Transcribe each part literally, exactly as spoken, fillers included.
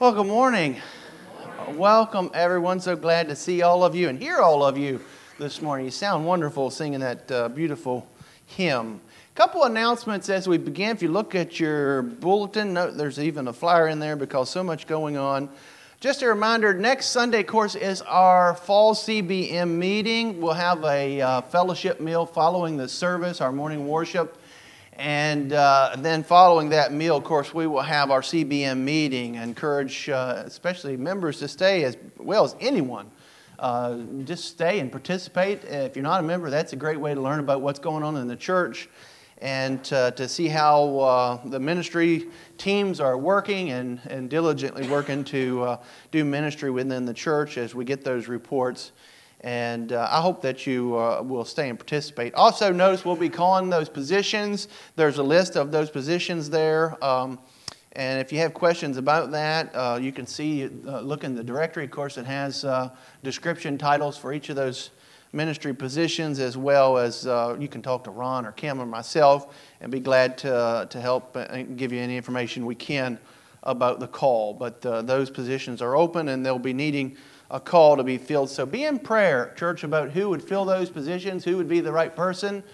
Well, good morning. Welcome, everyone. So glad to see all of you and hear all of you this morning. You sound wonderful singing that uh, beautiful hymn. A couple announcements as we begin. If you look at your bulletin, note there's even a flyer in there because so much going on. Just a reminder, next Sunday, of course, is our fall C B M meeting. We'll have a uh, fellowship meal following the service, our morning worship. And uh, then following that meal, of course, we will have our C B M meeting. I encourage uh, especially members to stay as well as anyone. Uh, just stay and participate. If you're not a member, that's a great way to learn about what's going on in the church and uh, to see how uh, the ministry teams are working and, and diligently working to uh, do ministry within the church as we get those reports. And uh, I hope that you uh, will stay and participate. Also, notice we'll be calling those positions. There's a list of those positions there. Um, and if you have questions about that, uh, you can see, uh, look in the directory. Of course, it has uh, description titles for each of those ministry positions, as well as uh, you can talk to Ron or Kim or myself and be glad to, uh, to help and give you any information we can about the call. But uh, those positions are open and they'll be needing a call to be filled. So be in prayer, church, about who would fill those positions, who would be the right person.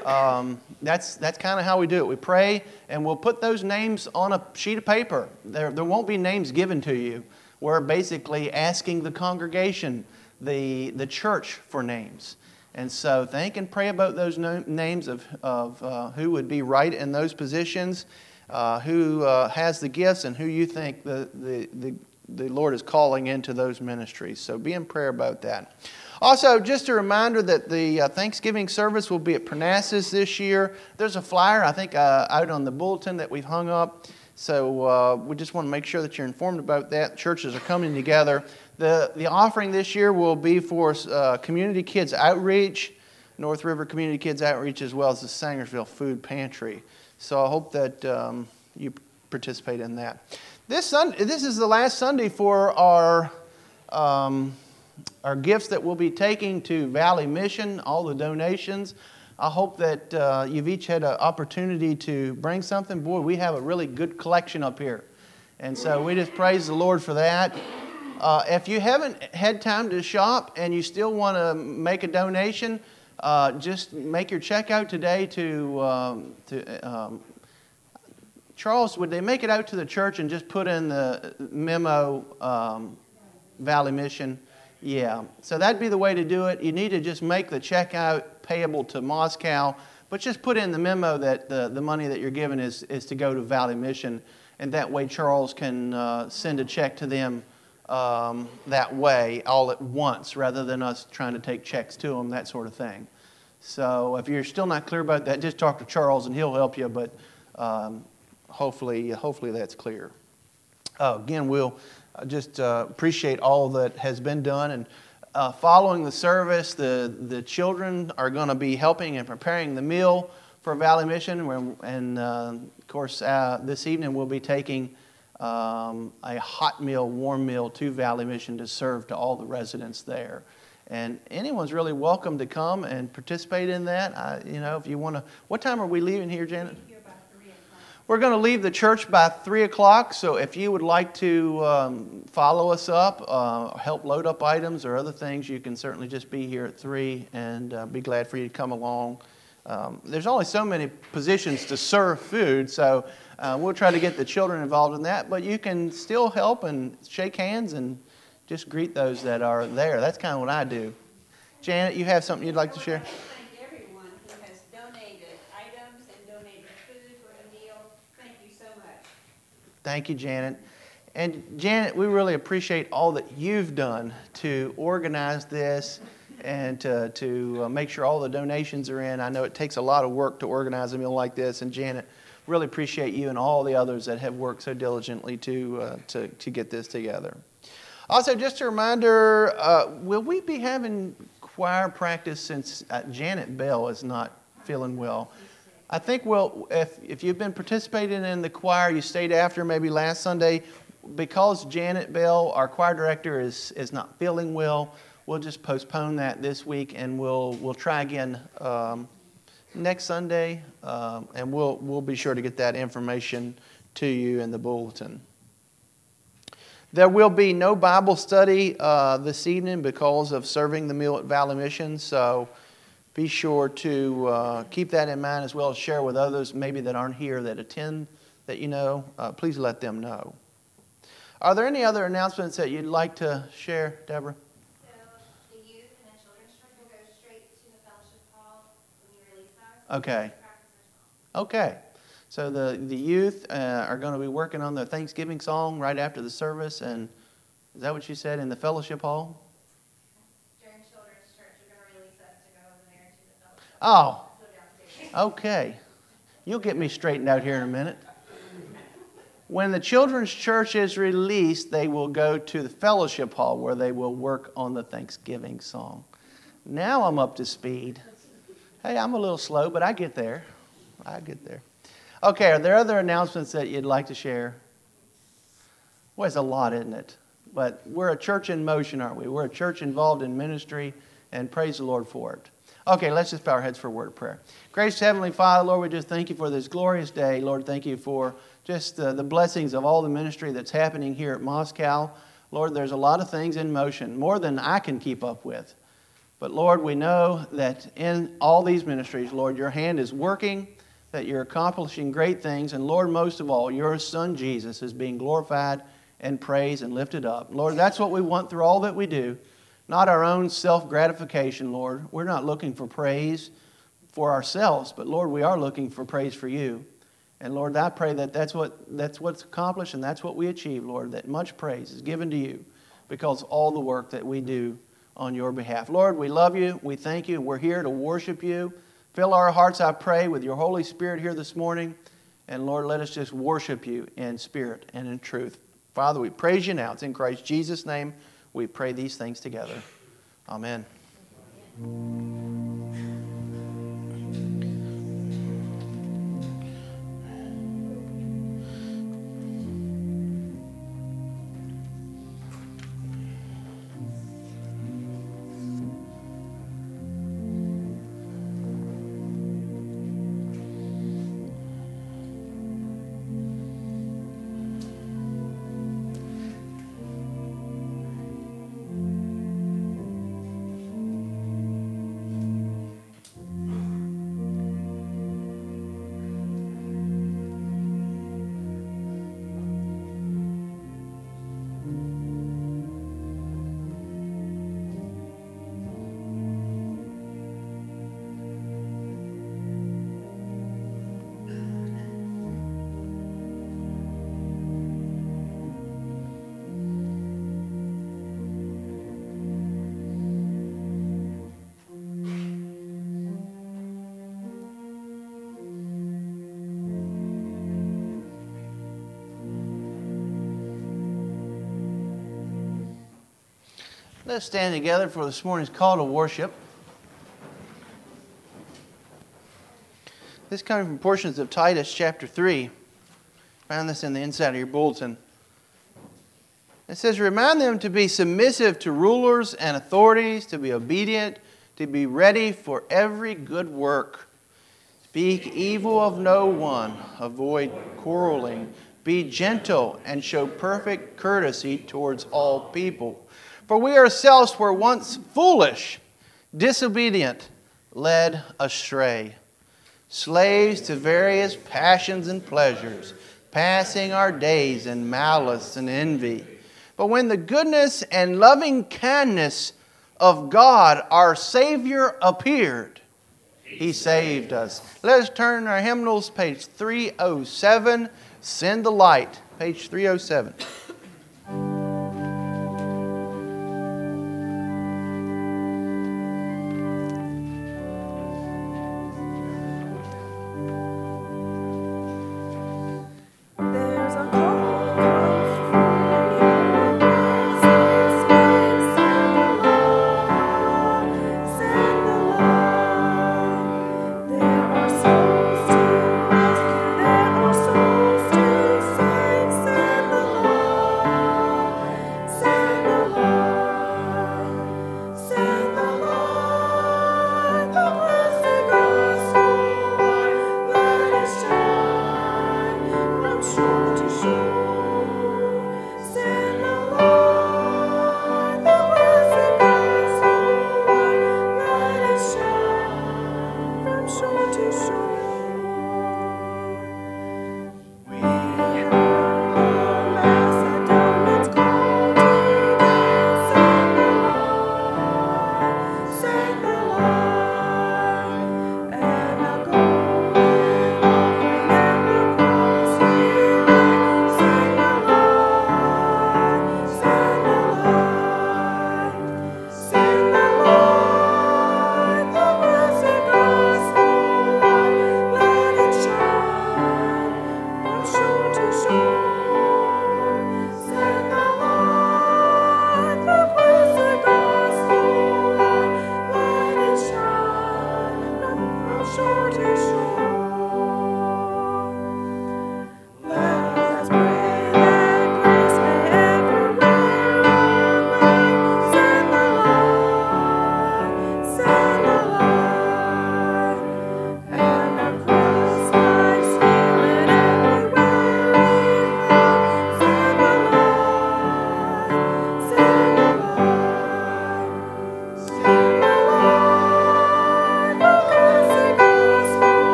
Um, that's that's kind of how we do it. We pray, and we'll put those names on a sheet of paper. There, there won't be names given to you. We're basically asking the congregation, the, the church, for names. And so think and pray about those no, names of, of uh, who would be right in those positions, uh, who uh, has the gifts, and who you think the the the the Lord is calling into those ministries. So be in prayer about that. Also, just a reminder that the uh, Thanksgiving service will be at Parnassus this year. There's a flyer, I think, uh, out on the bulletin that we've hung up. So uh, we just want to make sure that you're informed about that. Churches are coming together. The, the offering this year will be for uh, Community Kids Outreach, North River Community Kids Outreach, as well as the Sangersville Food Pantry. So I hope that um, you participate in that. This Sunday, this is the last Sunday for our um, our gifts that we'll be taking to Valley Mission, all the donations. I hope that uh, you've each had an opportunity to bring something. Boy, we have a really good collection up here. And so we just praise the Lord for that. Uh, if you haven't had time to shop and you still want to make a donation, uh, just make your check out today to... Um, to um, Charles, would they make it out to the church and just put in the memo, um, Valley Mission? Yeah. So that'd be the way to do it. You need to just make the check out payable to Moscow, but just put in the memo that the, the money that you're given is, is to go to Valley Mission. And that way Charles can uh, send a check to them um, that way all at once, rather than us trying to take checks to them, that sort of thing. So if you're still not clear about that, just talk to Charles and he'll help you. But um, Hopefully, hopefully that's clear. Uh, again, we'll just uh, appreciate all that has been done. And uh, following the service, the, the children are going to be helping and preparing the meal for Valley Mission. And, uh, of course, uh, this evening we'll be taking um, a hot meal, warm meal to Valley Mission to serve to all the residents there. And anyone's really welcome to come and participate in that. I, you know, if you want to. What time are we leaving here, Janet? We're going to leave the church by three o'clock, so if you would like to um, follow us up, uh, help load up items or other things, you can certainly just be here at three, and uh, be glad for you to come along. Um, there's only so many positions to serve food, so uh, we'll try to get the children involved in that, but you can still help and shake hands and just greet those that are there. That's kind of what I do. Janet, you have something you'd like to share? Thank you, Janet. And Janet, we really appreciate all that you've done to organize this and to, to uh, make sure all the donations are in. I know it takes a lot of work to organize a meal like this, and Janet, really appreciate you and all the others that have worked so diligently to uh, to, to get this together. Also, just a reminder, uh, will we be having choir practice since uh, Janet Bell is not feeling well? I think, well, if, if you've been participating in the choir, you stayed after maybe last Sunday, because Janet Bell, our choir director, is, is not feeling well, we'll just postpone that this week, and we'll we'll try again um, next Sunday, um, and we'll we'll be sure to get that information to you in the bulletin. There will be no Bible study uh, this evening because of serving the meal at Valley Mission. So be sure to uh, keep that in mind, as well as share with others maybe that aren't here that attend that you know. Uh, please let them know. Are there any other announcements that you'd like to share, Deborah? So the youth and the children's church will go straight to the fellowship hall when you release us. Okay. Okay. So the, the youth uh, are going to be working on their Thanksgiving song right after the service. And is that what you said, in the fellowship hall? During children's church, you're going to release us to go over there to the fellowship hall. Oh, okay. You'll get me straightened out here in a minute. When the children's church is released, they will go to the fellowship hall where they will work on the Thanksgiving song. Now I'm up to speed. Hey, I'm a little slow, but I get there. I get there. Okay, are there other announcements that you'd like to share? Well, it's a lot, isn't it? But we're a church in motion, aren't we? We're a church involved in ministry, and praise the Lord for it. Okay, let's just bow our heads for a word of prayer. Gracious Heavenly Father, Lord, we just thank you for this glorious day. Lord, thank you for just uh, the blessings of all the ministry that's happening here at Moscow. Lord, there's a lot of things in motion, more than I can keep up with. But Lord, we know that in all these ministries, Lord, your hand is working, that you're accomplishing great things. And Lord, most of all, your Son Jesus is being glorified and praised and lifted up. Lord, that's what we want through all that we do. Not our own self-gratification, Lord. We're not looking for praise for ourselves, but Lord, we are looking for praise for you. And Lord, I pray that that's what that's what's accomplished and that's what we achieve, Lord, that much praise is given to you because of all the work that we do on your behalf. Lord, we love you. We thank you. And we're here to worship you. Fill our hearts, I pray, with your Holy Spirit here this morning. And Lord, let us just worship you in spirit and in truth. Father, we praise you now. It's in Christ Jesus' name we pray these things together. Amen. Let's stand together for this morning's call to worship. This coming from portions of Titus chapter three. Found this in the inside of your bulletin. It says, remind them to be submissive to rulers and authorities, to be obedient, to be ready for every good work. Speak evil of no one, avoid quarreling, be gentle, and show perfect courtesy towards all people. For we ourselves were once foolish, disobedient, led astray, slaves to various passions and pleasures, passing our days in malice and envy. But when the goodness and loving kindness of God, our Savior, appeared, He saved us. Let us turn our hymnals, page three oh seven, Send the Light, page three oh seven. Send the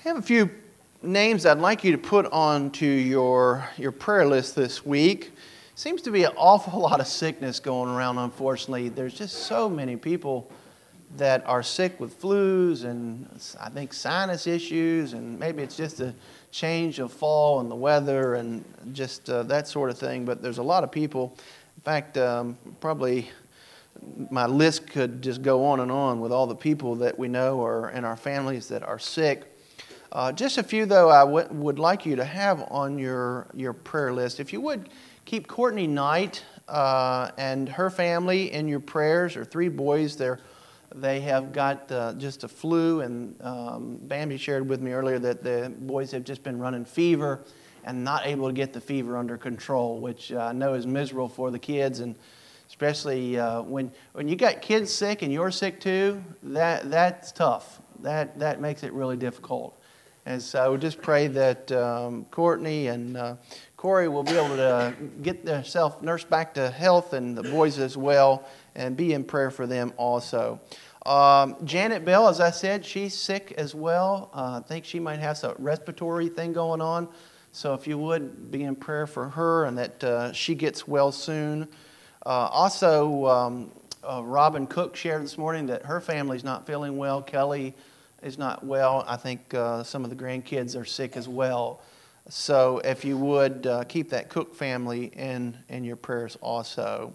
I have a few names I'd like you to put onto your, your prayer list this week. Seems to be an awful lot of sickness going around, unfortunately. There's just so many people that are sick with flus and I think sinus issues, and maybe it's just a change of fall and the weather and just uh, that sort of thing. But there's a lot of people. In fact, um, probably my list could just go on and on with all the people that we know or in our families that are sick. Uh, just a few, though, I w- would like you to have on your, your prayer list. If you would, keep Courtney Knight uh, and her family in your prayers. There are three boys. They're, they have got uh, just a flu, and um, Bambi shared with me earlier that the boys have just been running fever and not able to get the fever under control, which I know is miserable for the kids, and especially uh, when when you got kids sick and you're sick too, that that's tough. That that makes it really difficult. And so just pray that um, Courtney and uh, Corey will be able to get themselves nursed back to health, and the boys as well, and be in prayer for them also. Um, Janet Bell, as I said, she's sick as well. Uh, I think she might have some respiratory thing going on. So if you would, be in prayer for her and that uh, she gets well soon. Uh, also, um, uh, Robin Cook shared this morning that her family's not feeling well. Kelly is not well. I think uh, some of the grandkids are sick as well. So if you would, uh, keep that Cook family in, in your prayers also.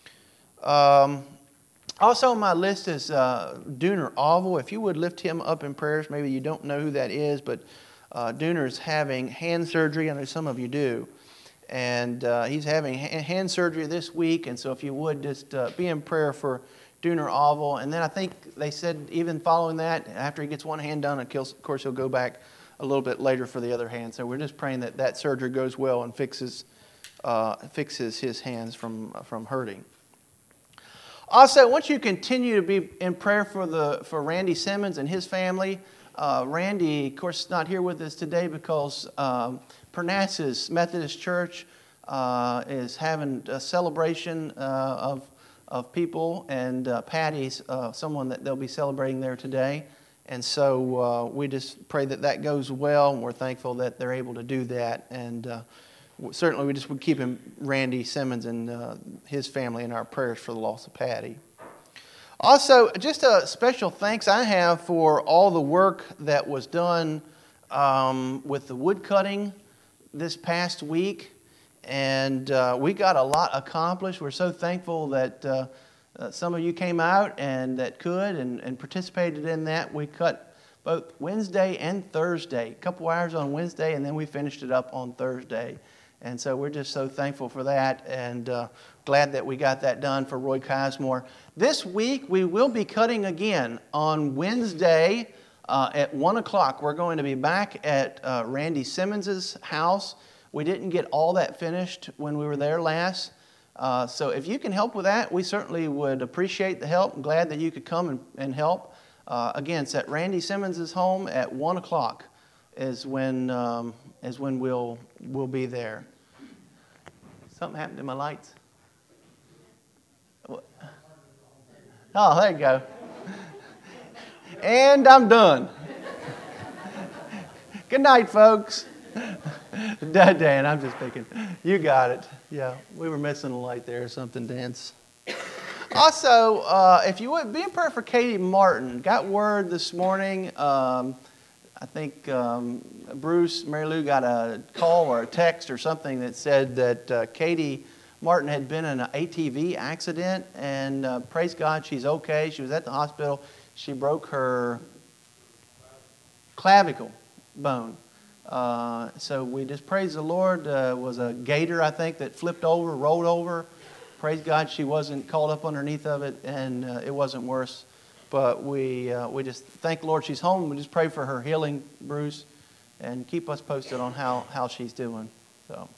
Um, also on my list is uh, Dooner Oval. If you would lift him up in prayers. Maybe you don't know who that is, but uh, Dooner is having hand surgery. I know some of you do. And uh, he's having hand surgery this week, and so if you would just uh, be in prayer for Dooner Oval. And then I think they said even following that, after he gets one hand done, of course he'll go back a little bit later for the other hand. So we're just praying that that surgery goes well and fixes uh, fixes his hands from from hurting. Also, I want you to continue to be in prayer for the for Randy Simmons and his family. Uh, Randy, of course, is not here with us today because um, Parnassus Methodist Church uh, is having a celebration uh, of of people, and uh, Patty's uh, someone that they'll be celebrating there today. And so uh, we just pray that that goes well, and we're thankful that they're able to do that. And uh, certainly we just would keep him, Randy Simmons and uh, his family, in our prayers for the loss of Patty. Also, just a special thanks I have for all the work that was done um, with the wood cutting this past week. And uh, we got a lot accomplished. We're so thankful that uh, uh, some of you came out and that could and, and participated in that. We cut both Wednesday and Thursday, a couple hours on Wednesday, and then we finished it up on Thursday. And so we're just so thankful for that, and uh, glad that we got that done for Roy Cosmore. This week we will be cutting again on Wednesday uh, at one o'clock. We're going to be back at uh, Randy Simmons' house. We didn't get all that finished when we were there last. Uh, so if you can help with that, we certainly would appreciate the help. I'm glad that you could come and, and help. Uh, again, it's at Randy Simmons' home at one o'clock is when um, is when we'll we'll be there. Something happened to my lights. What? Oh, there you go. And I'm done. Good night, folks. Dan, I'm just thinking. You got it. Yeah, we were missing a light there or something, Dan. Also, uh, if you would, be in prayer for Katie Martin. Got word this morning. Um, I think um, Bruce, Mary Lou got a call or a text or something that said that uh, Katie Martin had been in an A T V accident, and uh, praise God, she's okay. She was at the hospital. She broke her clavicle bone. Uh, so we just praise the Lord. Uh, it was a gator, I think, that flipped over, rolled over. Praise God, she wasn't caught up underneath of it, and uh, it wasn't worse. But we uh, we just thank the Lord she's home. We just pray for her healing, Bruce, and keep us posted on how, how she's doing. So,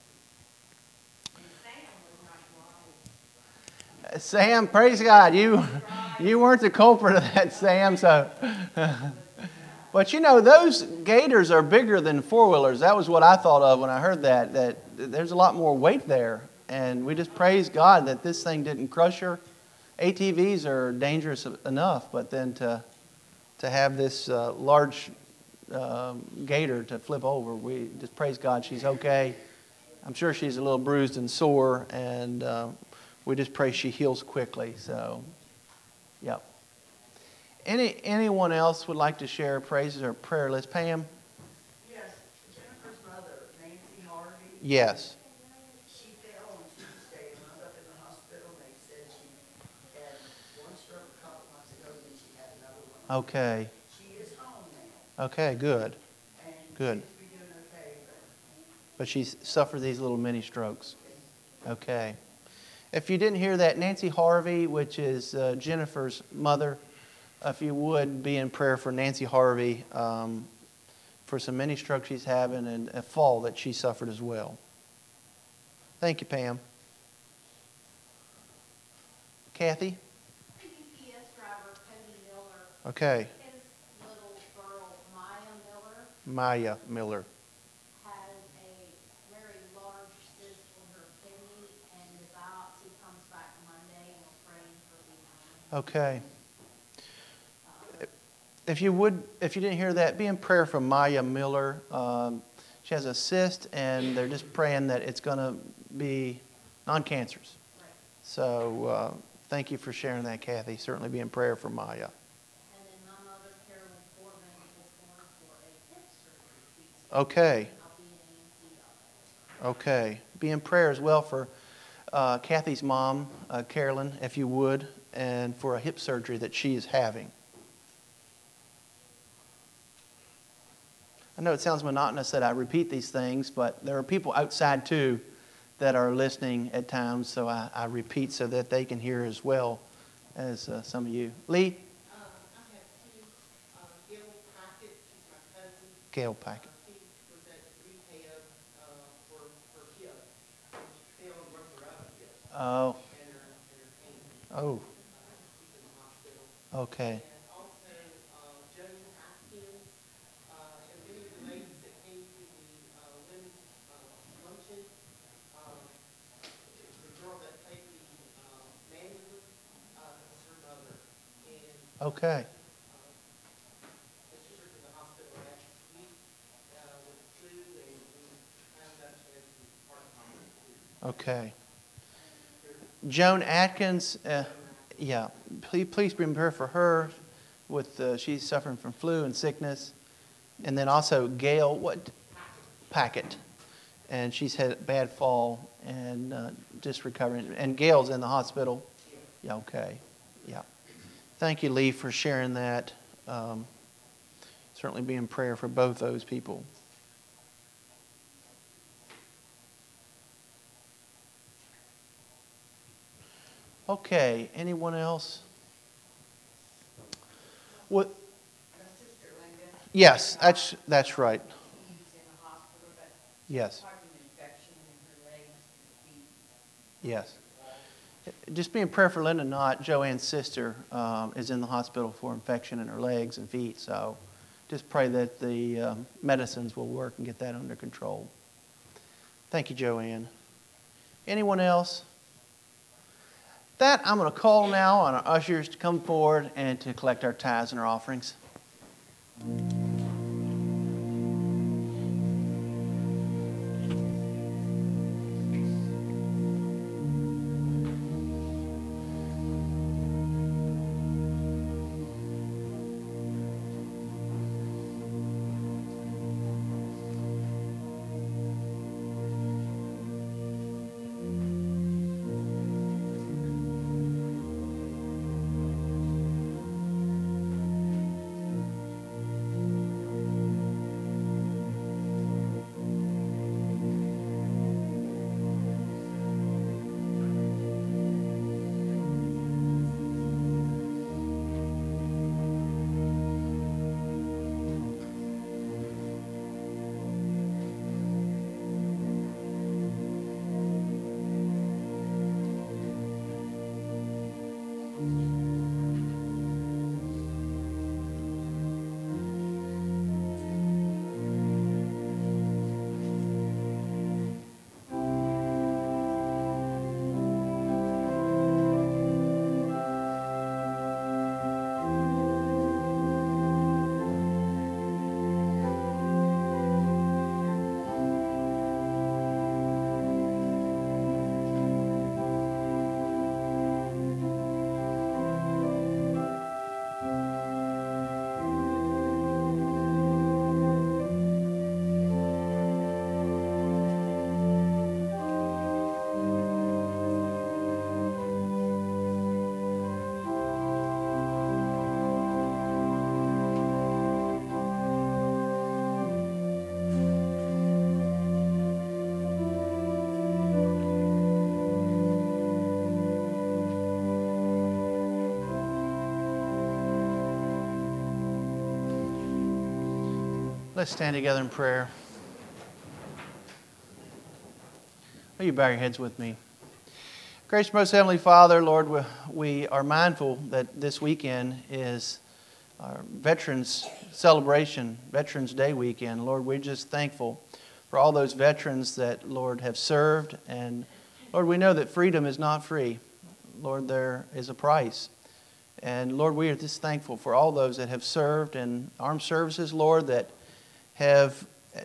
Sam, praise God, you you weren't the culprit of that, Sam. So, but you know, those gators are bigger than four wheelers. That was what I thought of when I heard that. That there's a lot more weight there, and we just praise God that this thing didn't crush her. A T Vs are dangerous enough, but then to to have this uh, large um, gator to flip over. We just praise God she's okay. I'm sure she's a little bruised and sore, and uh, we just pray she heals quickly. So, yep. Any anyone else would like to share praises or prayer list? Pam? Yes, Jennifer's mother, Nancy Harvey. Yes. She fell on Tuesday and wound up in the hospital. They said she had one stroke a couple months ago, and then she had another one. Okay. She is home now. Okay, good. And Good. seems to be doing okay, but But she's suffered these little mini strokes. Okay. If you didn't hear that, Nancy Harvey, which is uh, Jennifer's mother, if you would be in prayer for Nancy Harvey um, for some mini strokes she's having and a fall that she suffered as well. Thank you, Pam. Kathy? The U P S driver, Cody Miller, Okay. his little girl, Maya Miller, Maya Miller. has a very large cyst on her kidney, and the biopsy comes back Monday, and we're praying for the Okay. If you would, if you didn't hear that, be in prayer for Maya Miller. Um, she has a cyst, and they're just praying that it's going to be non-cancerous. So uh, thank you for sharing that, Kathy. Certainly be in prayer for Maya. And then my mother, Carolyn Foreman, is going for a hip surgery Tuesday. Okay. I'll be in A and C about that. Okay. Be in prayer as well for uh, Kathy's mom, uh, Carolyn, if you would, and for a hip surgery that she is having. I know it sounds monotonous that I repeat these things, but there are people outside too that are listening at times, so I, I repeat so that they can hear as well as uh, some of you. Lee? Um, I have two, uh, Gail Packett, she's my cousin. Gail Packett. Uh, she was at rehab, uh, for, for hip, and she fell and broke her other hip, Oh, and her, and her hand. oh, Uh, she's in the hospital. okay. And also, uh, Joan Atkins, uh, and many of the ladies that came to the, uh, women's, uh, luncheon, um, the girl that played the, uh, manual, uh, was her mother. And Okay. She took her to the hospital last week uh, with the flu, and we found out she had some heart problems too. Okay. Joan Atkins, uh, yeah, please, please be in prayer for her. With uh, she's suffering from flu and sickness, and then also Gail what Packett, and she's had a bad fall and uh, just recovering. And Gail's in the hospital. Yeah. Okay. Yeah. Thank you, Lee, for sharing that. Um, certainly be in prayer for both those people. Okay, anyone else? What? my sister Linda, Yes, that's that's right. she's in the hospital, but Yes, having an infection in her legs and feet. yes. Just be in prayer for Linda Knott. Joanne's sister um, is in the hospital for infection in her legs and feet. So just pray that the um, medicines will work and get that under control. Thank you, Joanne. Anyone else? That I'm going to call now on our ushers to come forward and to collect our tithes and our offerings. Let's stand together in prayer. Will you bow your heads with me? Gracious most Heavenly Father, Lord, we, we are mindful that this weekend is our Veterans Celebration, Veterans Day weekend. Lord, we're just thankful for all those veterans that, Lord, have served. And, Lord, we know that freedom is not free. Lord, there is a price. And, Lord, we are just thankful for all those that have served in armed services, Lord, that have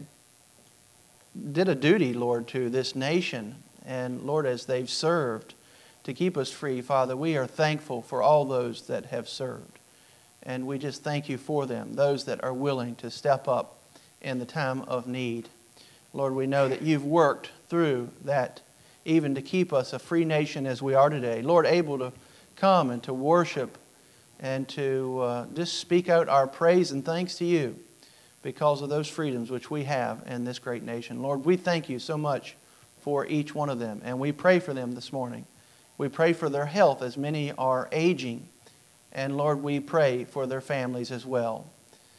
did a duty, Lord, to this nation. And, Lord, as they've served to keep us free, Father, we are thankful for all those that have served. And we just thank you for them, those that are willing to step up in the time of need. Lord, we know that you've worked through that even to keep us a free nation as we are today. Lord, able to come and to worship and to uh, just speak out our praise and thanks to you because of those freedoms which we have in this great nation. Lord, we thank you so much for each one of them, and we pray for them this morning. We pray for their health as many are aging, and Lord, we pray for their families as well.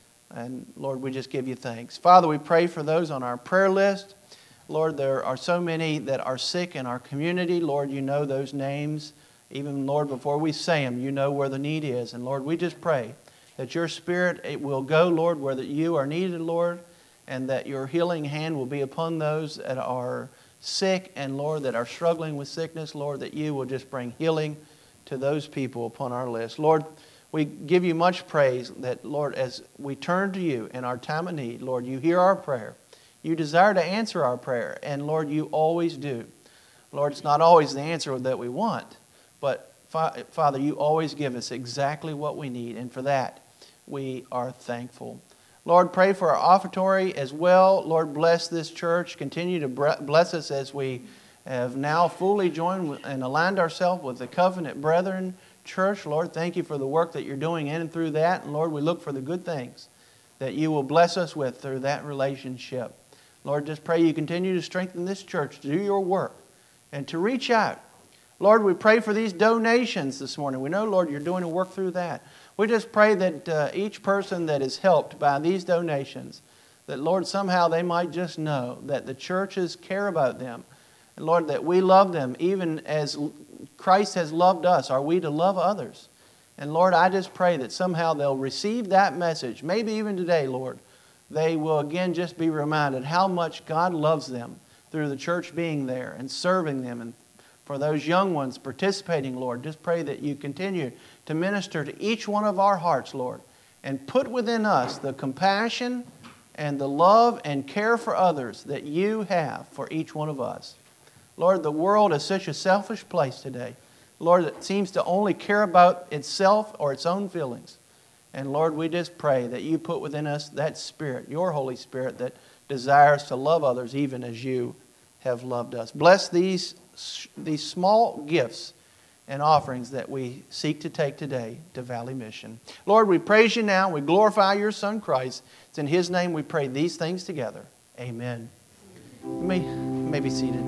And Lord, we just give you thanks. Father, we pray for those on our prayer list. Lord, there are so many that are sick in our community. Lord, you know those names. Even, Lord, before we say them, you know where the need is. And Lord, we just pray that your Spirit it will go, Lord, where that you are needed, Lord, and that your healing hand will be upon those that are sick and, Lord, that are struggling with sickness. Lord, that you will just bring healing to those people upon our list. Lord, we give you much praise that, Lord, as we turn to you in our time of need, Lord, you hear our prayer. You desire to answer our prayer, and, Lord, you always do. Lord, it's not always the answer that we want, but, Father, you always give us exactly what we need, and for that, we are thankful. Lord, pray for our offertory as well. Lord, bless this church. Continue to bless us as we have now fully joined and aligned ourselves with the Covenant Brethren Church. Lord, thank you for the work that you're doing in and through that. And Lord, we look for the good things that you will bless us with through that relationship. Lord, just pray you continue to strengthen this church to do your work and to reach out. Lord, we pray for these donations this morning. We know, Lord, you're doing a work through that. We just pray that uh, each person that is helped by these donations, that, Lord, somehow they might just know that the churches care about them. And, Lord, that we love them even as Christ has loved us. Are we to love others? And, Lord, I just pray that somehow they'll receive that message. Maybe even today, Lord, they will again just be reminded how much God loves them through the church being there and serving them. And for those young ones participating, Lord, just pray that you continue to minister to each one of our hearts, Lord, and put within us the compassion and the love and care for others that you have for each one of us. Lord, the world is such a selfish place today. Lord, it seems to only care about itself or its own feelings. And Lord, we just pray that you put within us that Spirit, your Holy Spirit, that desires to love others even as you have loved us. Bless these, these small gifts and offerings that we seek to take today to Valley Mission. Lord, we praise you now. We glorify your Son, Christ. It's in his name we pray these things together. Amen. You may, you may be seated.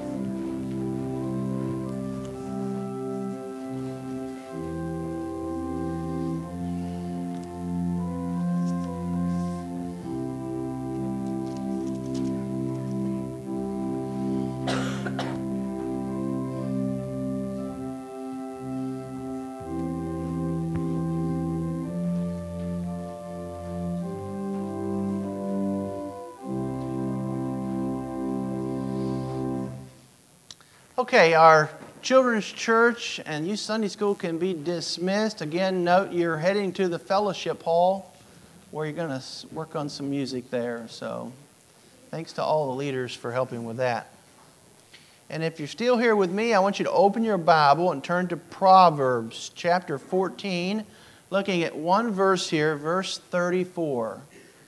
Okay, our children's church and youth Sunday school can be dismissed. Again, note you're heading to the fellowship hall where you're going to work on some music there. So thanks to all the leaders for helping with that. And if you're still here with me, I want you to open your Bible and turn to Proverbs chapter fourteen, looking at one verse here, verse thirty-four.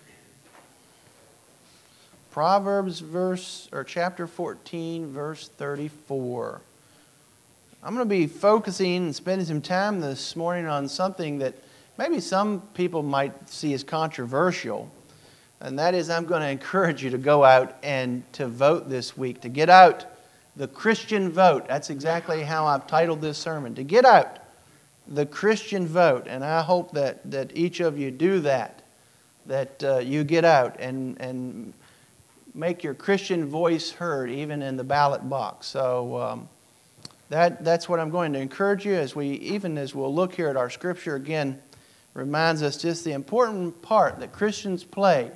Proverbs verse or chapter fourteen, verse thirty-four. I'm going to be focusing and spending some time this morning on something that maybe some people might see as controversial. And that is I'm going to encourage you to go out and to vote this week, to get out the Christian vote. That's exactly how I've titled this sermon, to get out the Christian vote. And I hope that, that each of you do that that uh, you get out and, and make your Christian voice heard, even in the ballot box. So um, that that's what I'm going to encourage you as we, even as we'll look here at our scripture again, reminds us just the important part that Christians play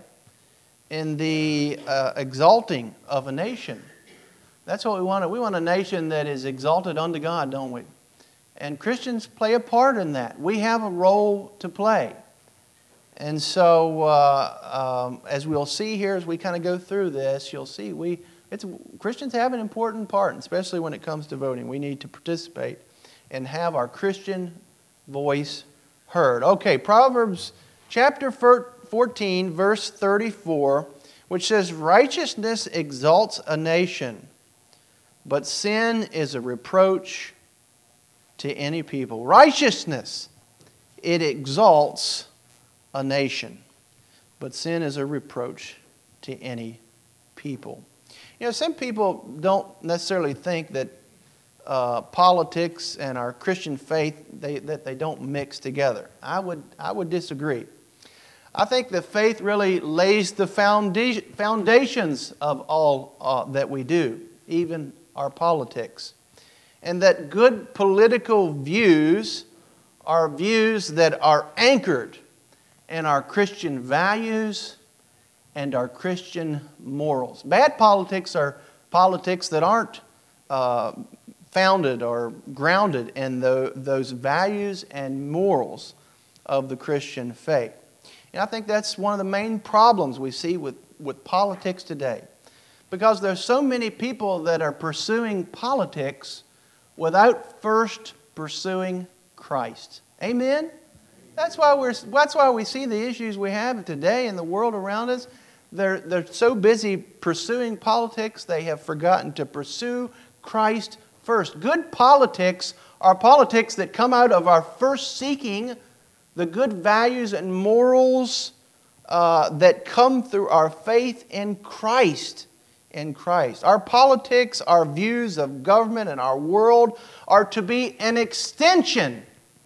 in the uh, exalting of a nation. That's what we want. We want a nation that is exalted unto God, don't we? And Christians play a part in that. We have a role to play. And so, uh, um, as we'll see here, as we kind of go through this, you'll see we it's Christians have an important part, especially when it comes to voting. We need to participate and have our Christian voice heard. Okay, Proverbs chapter fourteen, verse thirty-four, which says, "Righteousness exalts a nation, but sin is a reproach to any people." Righteousness, it exalts a nation, but sin is a reproach to any people. You know, some people don't necessarily think that uh, politics and our Christian faith, they, that they don't mix together. I would, I would disagree. I think that faith really lays the founda- foundations of all uh, that we do, even our politics. And that good political views are views that are anchored in our Christian values and our Christian morals. Bad politics are politics that aren't uh, founded or grounded in the, those values and morals of the Christian faith. And I think that's one of the main problems we see with, with politics today. Because there's so many people that are pursuing politics without first pursuing Christ. Amen? That's why we're. That's why we see the issues we have today in the world around us. They're, they're so busy pursuing politics, they have forgotten to pursue Christ first. Good politics are politics that come out of our first seeking the good values and morals uh, that come through our faith in Christ. In Christ. Our politics, our views of government and our world are to be an extension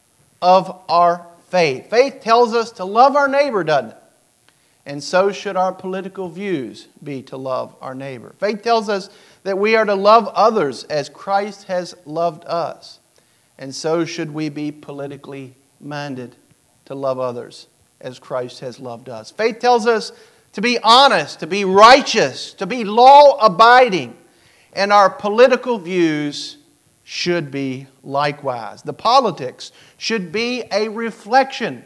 of our faith. Faith tells us to love our neighbor, doesn't it? And so should our political views be to love our neighbor. Faith tells us that we are to love others as Christ has loved us. And so should we be politically minded to love others as Christ has loved us. Faith tells us to be honest, to be righteous, to be law-abiding. And our political views should be likewise. The politics should be a reflection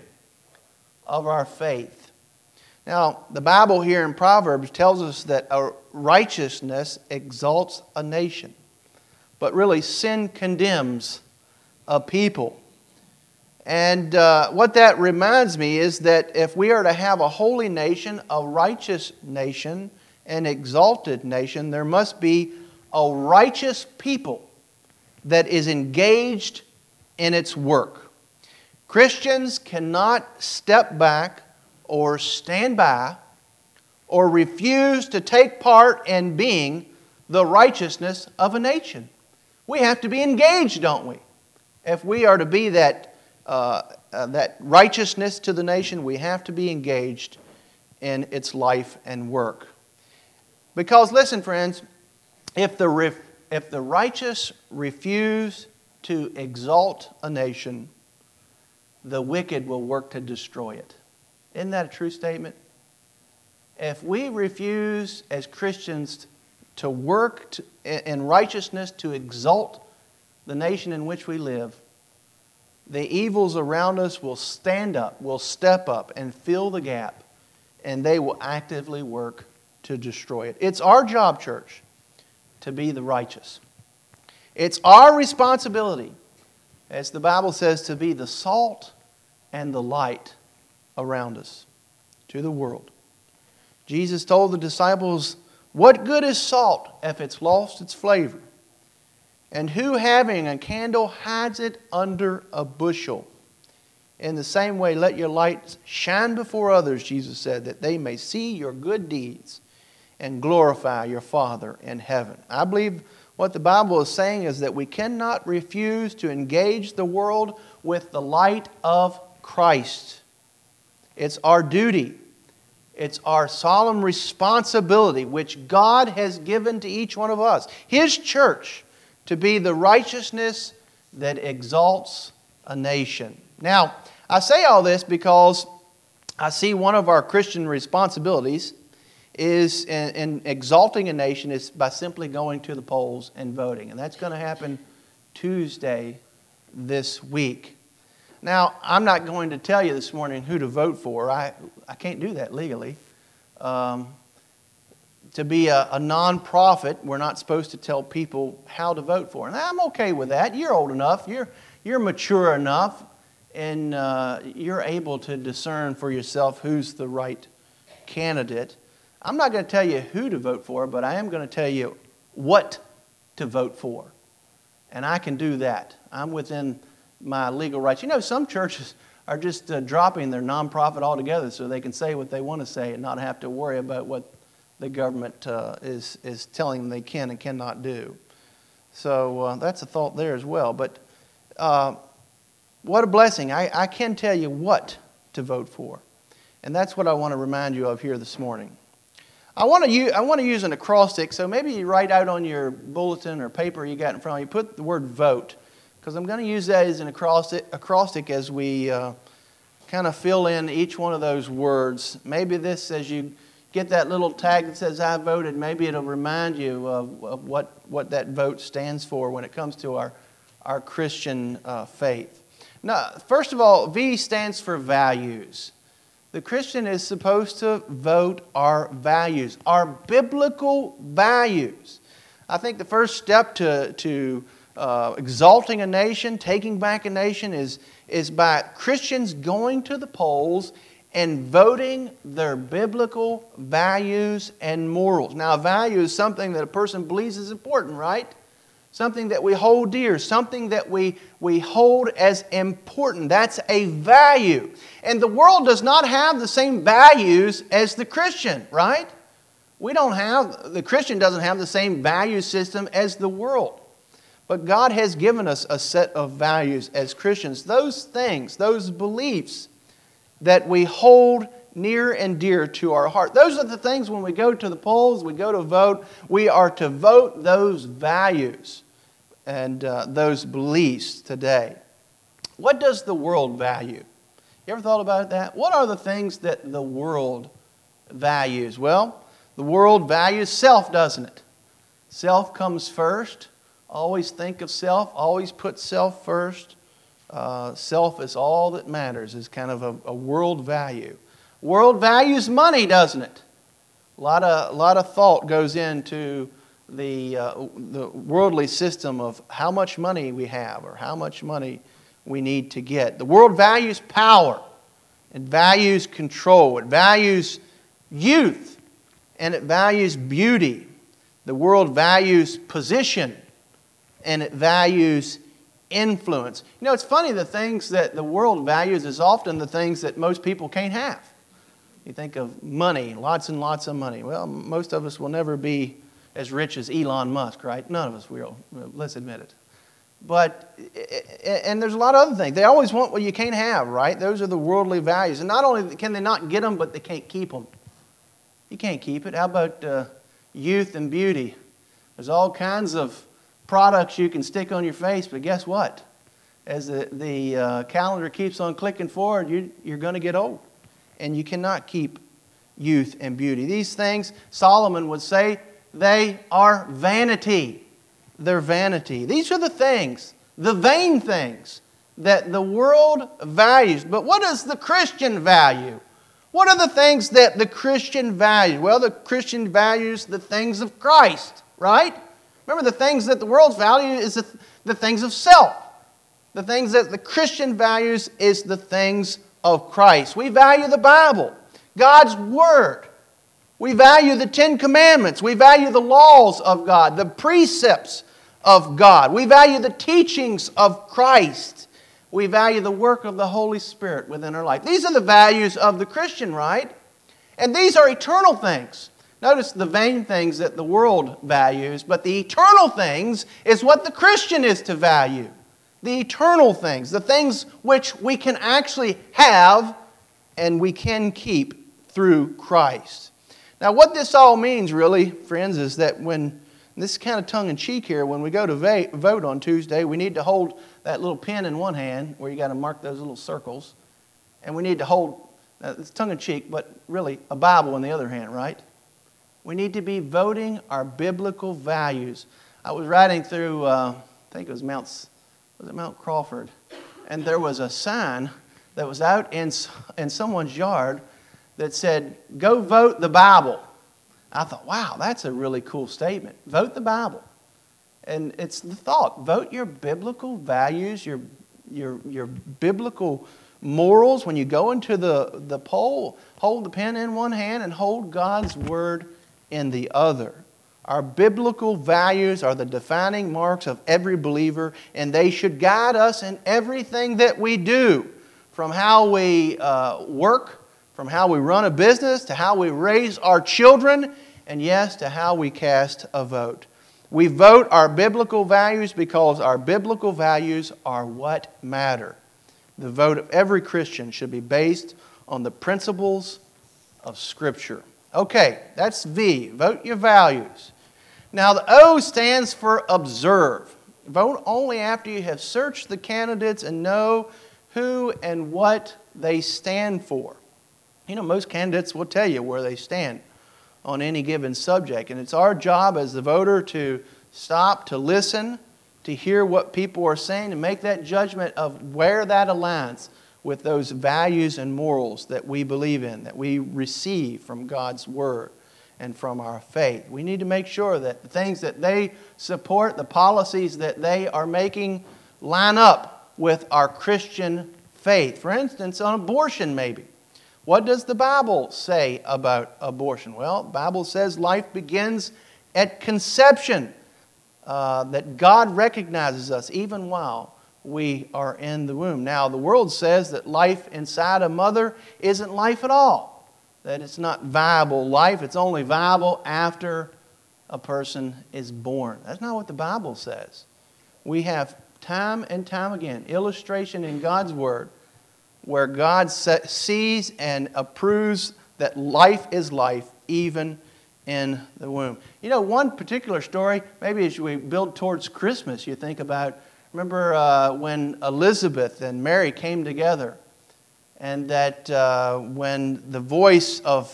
of our faith. Now, the Bible here in Proverbs tells us that a righteousness exalts a nation. But really, sin condemns a people. And uh, what that reminds me is that if we are to have a holy nation, a righteous nation, an exalted nation, there must be a righteous people that is engaged in its work. Christians cannot step back or stand by or refuse to take part in being the righteousness of a nation. We have to be engaged, don't we? If we are to be that Uh, uh, that righteousness to the nation, we have to be engaged in its life and work. Because, listen, friends, if the, ref- if the righteous refuse to exalt a nation, the wicked will work to destroy it. Isn't that a true statement? If we refuse as Christians to work to, in righteousness to exalt the nation in which we live, the evils around us will stand up, will step up and fill the gap, and they will actively work to destroy it. It's our job, church, to be the righteous. It's our responsibility, as the Bible says, to be the salt and the light around us to the world. Jesus told the disciples, "What good is salt if it's lost its flavor? And who, having a candle, hides it under a bushel? In the same way, let your light shine before others," Jesus said, "that they may see your good deeds and glorify your Father in heaven." I believe what the Bible is saying is that we cannot refuse to engage the world with the light of Christ. It's our duty It's our solemn responsibility, which God has given to each one of us, His church, to be the righteousness that exalts a nation. Now, I say all this because I see one of our Christian responsibilities is in, in exalting a nation is by simply going to the polls and voting. And that's going to happen Tuesday this week. Now, I'm not going to tell you this morning who to vote for. I, I can't do that legally. Um, to be a, a non-profit, we're not supposed to tell people how to vote for. And I'm okay with that. You're old enough. You're, you're mature enough. And uh, you're able to discern for yourself who's the right candidate. I'm not going to tell you who to vote for, but I am going to tell you what to vote for. And I can do that. I'm within my legal rights. You know, some churches are just uh, dropping their nonprofit altogether so they can say what they want to say and not have to worry about what the government uh, is, is telling them they can and cannot do. So uh, that's a thought there as well. But uh, what a blessing. I, I can tell you what to vote for. And that's what I want to remind you of here this morning. I want to use, I want to use an acrostic, so maybe you write out on your bulletin or paper you got in front of you, put the word vote, because I'm going to use that as an acrostic, acrostic as we uh, kind of fill in each one of those words. Maybe this, as you get that little tag that says I voted, maybe it'll remind you of, of what, what that vote stands for when it comes to our, our Christian uh, faith. Now, first of all, V stands for values. The Christian is supposed to vote our values, our biblical values. I think the first step to, to uh, exalting a nation, taking back a nation, is, is by Christians going to the polls and voting their biblical values and morals. Now, a value is something that a person believes is important, right? Something that we hold dear, something that we, we hold as important. That's a value. And the world does not have the same values as the Christian, right? We don't have, the Christian doesn't have the same value system as the world. But God has given us a set of values as Christians. Those things, those beliefs that we hold near and dear to our heart. Those are the things when we go to the polls, we go to vote, we are to vote those values and uh, those beliefs today. What does the world value? You ever thought about that? What are the things that the world values? Well, the world values self, doesn't it? Self comes first. Always think of self. Always put self first. Uh, self is all that matters, is kind of a, a world value. World values money, doesn't it? A lot of, a lot of thought goes into the, uh, the worldly system of how much money we have or how much money we need to get. The world values power. It values control. It values youth. And it values beauty. The world values position. And it values influence. You know, it's funny, the things that the world values is often the things that most people can't have. You think of money, lots and lots of money. Well, most of us will never be as rich as Elon Musk, right? None of us will. Let's admit it. But, and there's a lot of other things. They always want what you can't have, right? Those are the worldly values. And not only can they not get them, but they can't keep them. You can't keep it. How about uh, youth and beauty? There's all kinds of products you can stick on your face, but guess what? As the, the uh, calendar keeps on clicking forward, you, you're going to get old. And you cannot keep youth and beauty. These things, Solomon would say, they are vanity. They're vanity. These are the things, the vain things, that the world values. But what does the Christian value? What are the things that the Christian values? Well, the Christian values the things of Christ, right? Remember, the things that the world's value is the, the things of self. The things that the Christian values is the things of Christ. We value the Bible, God's Word. We value the Ten Commandments. We value the laws of God, the precepts of God. We value the teachings of Christ. We value the work of the Holy Spirit within our life. These are the values of the Christian, right? And these are eternal things. Notice the vain things that the world values, but the eternal things is what the Christian is to value. The eternal things, the things which we can actually have and we can keep through Christ. Now, what this all means, really, friends, is that when, and this is kind of tongue-in-cheek here, when we go to va- vote on Tuesday, we need to hold that little pen in one hand where you got to mark those little circles, and we need to hold, uh, it's tongue-in-cheek, but really a Bible in the other hand, right? We need to be voting our biblical values. I was riding through, uh, I think it was Mount, was it Mount Crawford, and there was a sign that was out in, in someone's yard that said, "Go vote the Bible." I thought, wow, that's a really cool statement. Vote the Bible. And it's the thought, vote your biblical values, your, your, your biblical morals. When you go into the, the poll, hold the pen in one hand and hold God's Word in the other. Our biblical values are the defining marks of every believer, and they should guide us in everything that we do, from how we uh, work, from how we run a business, to how we raise our children, and yes, to how we cast a vote. We vote our biblical values because our biblical values are what matter. The vote of every Christian should be based on the principles of Scripture. Okay, that's V. Vote your values. Now, the O stands for observe. Vote only after you have searched the candidates and know who and what they stand for. You know, most candidates will tell you where they stand on any given subject. And it's our job as the voter to stop, to listen, to hear what people are saying, to make that judgment of where that aligns with those values and morals that we believe in, that we receive from God's Word and from our faith. We need to make sure that the things that they support, the policies that they are making, line up with our Christian faith. For instance, on abortion maybe. What does the Bible say about abortion? Well, the Bible says life begins at conception, uh, that God recognizes us even while we are in the womb. Now, the world says that life inside a mother isn't life at all, that it's not viable life, it's only viable after a person is born. That's not what the Bible says. We have time and time again illustration in God's Word where God sees and approves that life is life even in the womb. You know, one particular story, maybe as we build towards Christmas, you think about, remember uh, when Elizabeth and Mary came together, and that uh, when the voice of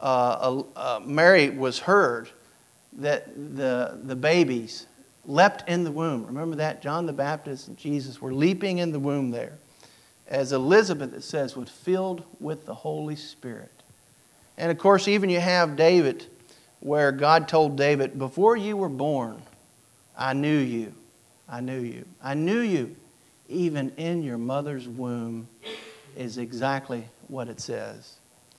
uh, uh, Mary was heard, that the, the babies leapt in the womb. Remember that? John the Baptist and Jesus were leaping in the womb there. As Elizabeth, it says, was filled with the Holy Spirit. And of course, even you have David, where God told David, before you were born, I knew you. I knew you. I knew you. Even in your mother's womb is exactly what it says.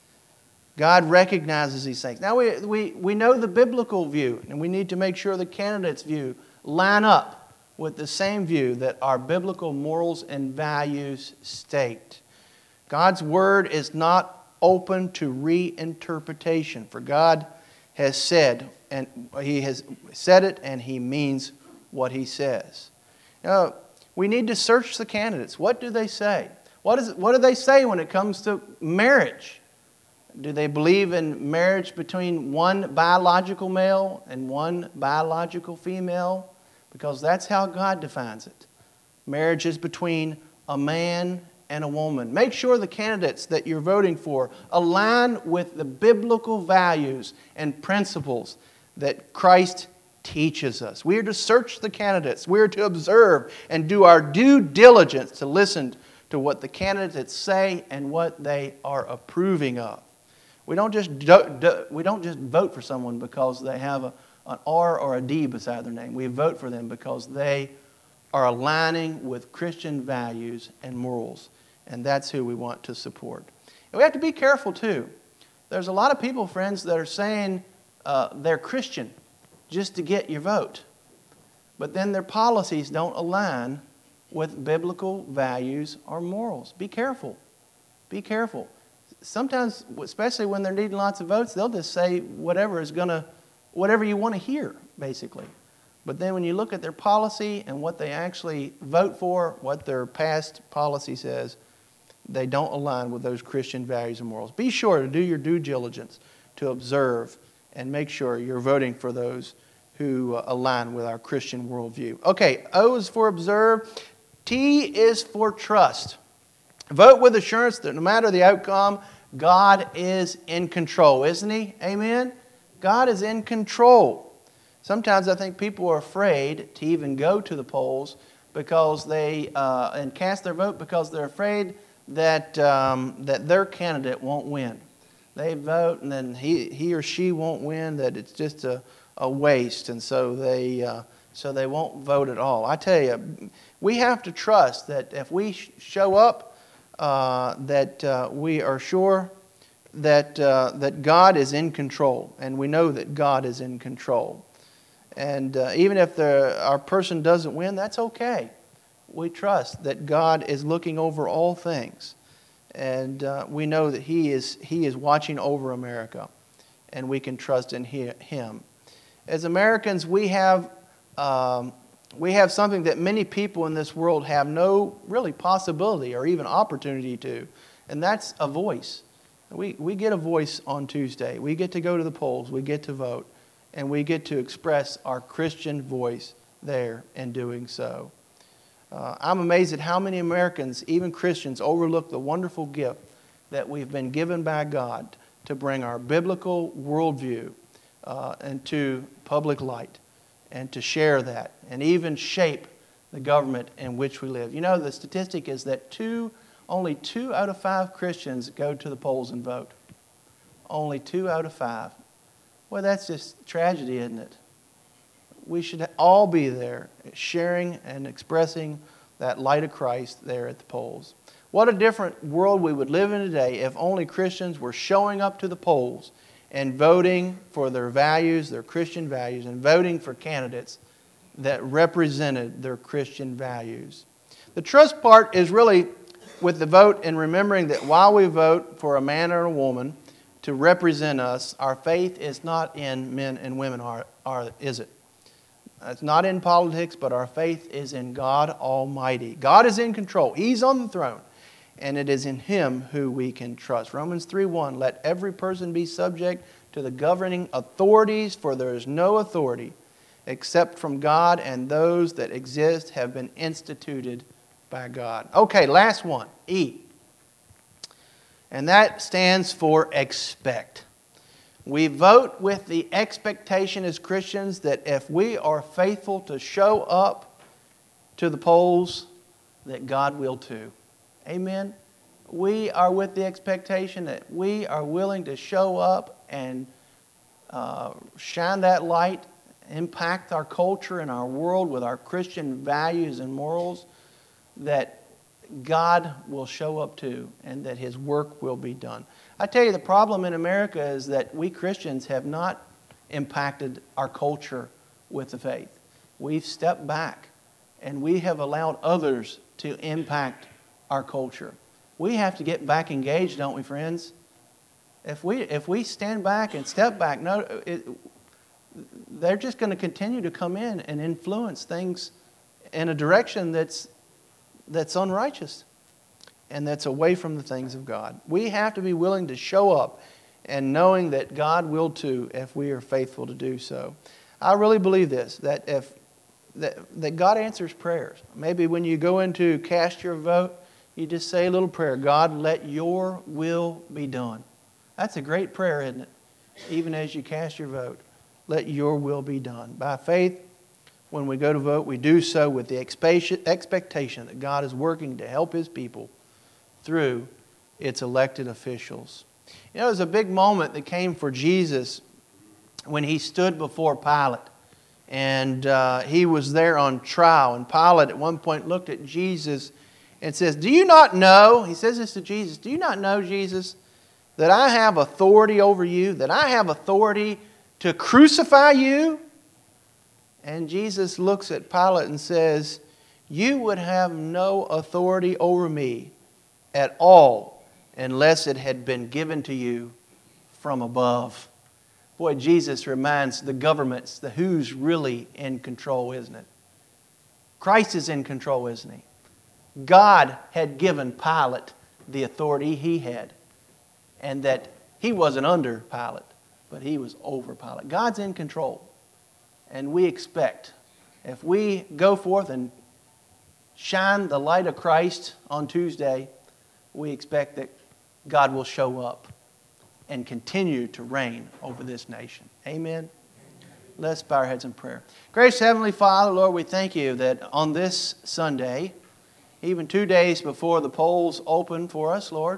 God recognizes these things. Now, we, we, we know the biblical view, and we need to make sure the candidate's view line up with the same view that our biblical morals and values state. God's Word is not open to reinterpretation, for God has said, and He has said it, and He means what He says. Now, we need to search the candidates. What do they say? What is it, what do they say when it comes to marriage? Do they believe in marriage between one biological male and one biological female? Because that's how God defines it. Marriage is between a man and a woman. Make sure the candidates that you're voting for align with the biblical values and principles that Christ teaches us. We are to search the candidates. We are to observe and do our due diligence to listen to what the candidates say and what they are approving of. We don't just do, do, we don't just vote for someone because they have a an R or a D beside their name. We vote for them because they are aligning with Christian values and morals. And that's who we want to support. And we have to be careful too. There's a lot of people, friends, that are saying uh, they're Christian just to get your vote. But then their policies don't align with biblical values or morals. Be careful. Be careful. Sometimes, especially when they're needing lots of votes, they'll just say whatever is going to whatever you want to hear, basically. But then when you look at their policy and what they actually vote for, what their past policy says, they don't align with those Christian values and morals. Be sure to do your due diligence to observe and make sure you're voting for those who uh, align with our Christian worldview. Okay, O is for observe. T is for trust. Vote with assurance that no matter the outcome, God is in control, isn't He? Amen? God is in control. Sometimes I think people are afraid to even go to the polls because they uh, and cast their vote because they're afraid that um, that their candidate won't win. They vote and then he he or she won't win. That it's just a, a waste, and so they uh, so they won't vote at all. I tell you, we have to trust that if we sh- show up, uh, that uh, we are sure that uh, that God is in control, and we know that God is in control. And uh, even if the, our person doesn't win, that's okay. We trust that God is looking over all things. And uh, we know that He is He is watching over America. And we can trust in he, Him. As Americans, we have, um, we have something that many people in this world have no really possibility or even opportunity to. And that's a voice. We, we get a voice on Tuesday. We get to go to the polls. We get to vote. And we get to express our Christian voice there in doing so. Uh, I'm amazed at how many Americans, even Christians, overlook the wonderful gift that we've been given by God to bring our biblical worldview uh, into public light and to share that and even shape the government in which we live. You know, the statistic is that two, only two out of five Christians go to the polls and vote. Only two out of five. Well, that's just tragedy, isn't it? We should all be there sharing and expressing that light of Christ there at the polls. What a different world we would live in today if only Christians were showing up to the polls and voting for their values, their Christian values, and voting for candidates that represented their Christian values. The trust part is really with the vote and remembering that while we vote for a man or a woman to represent us, our faith is not in men and women, are, are, is it? It's not in politics, but our faith is in God Almighty. God is in control. He's on the throne, and it is in Him who we can trust. Romans three one, let every person be subject to the governing authorities, for there is no authority except from God, and those that exist have been instituted by God. Okay, last one, E. And that stands for expect. We vote with the expectation as Christians that if we are faithful to show up to the polls, that God will too. Amen? We are with the expectation that we are willing to show up and uh, shine that light, impact our culture and our world with our Christian values and morals, that God will show up too, and that His work will be done. I tell you, the problem in America is that we Christians have not impacted our culture with the faith. We've stepped back, and we have allowed others to impact our culture. We have to get back engaged, don't we, friends? If we if we stand back and step back, no, it, they're just going to continue to come in and influence things in a direction that's that's unrighteous and that's away from the things of God. We have to be willing to show up and knowing that God will too if we are faithful to do so. I really believe this, that if that, that God answers prayers. Maybe when you go in to cast your vote, you just say a little prayer, God, let your will be done. That's a great prayer, isn't it? Even as you cast your vote, let your will be done. By faith, when we go to vote, we do so with the expectation that God is working to help His people through its elected officials. You know, there's a big moment that came for Jesus when He stood before Pilate. And uh, He was there on trial. And Pilate at one point looked at Jesus and says, do you not know, he says this to Jesus, do you not know, Jesus, that I have authority over you, that I have authority to crucify you? And Jesus looks at Pilate and says, you would have no authority over me at all unless it had been given to you from above. Boy, Jesus reminds the governments that who's really in control, isn't it? Christ is in control, isn't He? God had given Pilate the authority he had, and that he wasn't under Pilate, but he was over Pilate. God's in control, and we expect, if we go forth and shine the light of Christ on Tuesday, we expect that God will show up and continue to reign over this nation. Amen. Let's bow our heads in prayer. Gracious Heavenly Father, Lord, we thank you that on this Sunday, even two days before the polls open for us, Lord,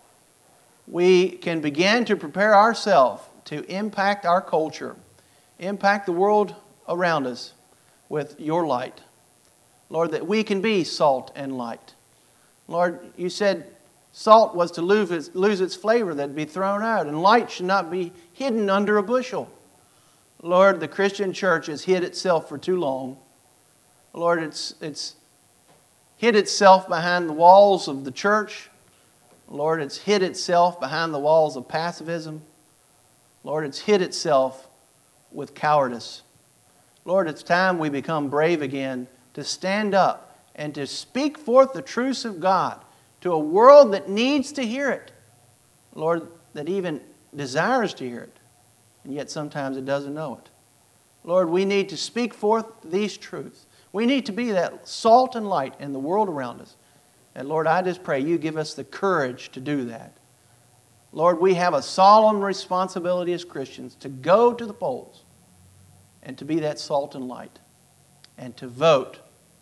we can begin to prepare ourselves to impact our culture, impact the world around us with your light. Lord, that we can be salt and light. Lord, you said salt was to lose its, lose its flavor, that it'd be thrown out, and light should not be hidden under a bushel. Lord, the Christian church has hid itself for too long. Lord, it's, it's hid itself behind the walls of the church. Lord, it's hid itself behind the walls of pacifism. Lord, it's hid itself with cowardice. Lord, it's time we become brave again to stand up and to speak forth the truths of God to a world that needs to hear it. Lord, that even desires to hear it, and yet sometimes it doesn't know it. Lord, we need to speak forth these truths. We need to be that salt and light in the world around us. And Lord, I just pray you give us the courage to do that. Lord, we have a solemn responsibility as Christians to go to the polls and to be that salt and light and to vote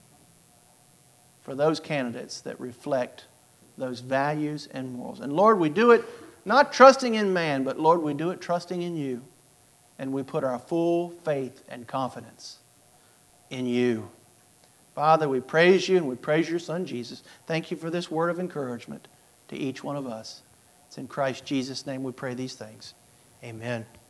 for those candidates that reflect those values and morals. And Lord, we do it not trusting in man, but Lord, we do it trusting in you. And we put our full faith and confidence in you. Father, we praise you and we praise your Son, Jesus. Thank you for this word of encouragement to each one of us. It's in Christ Jesus' name we pray these things. Amen.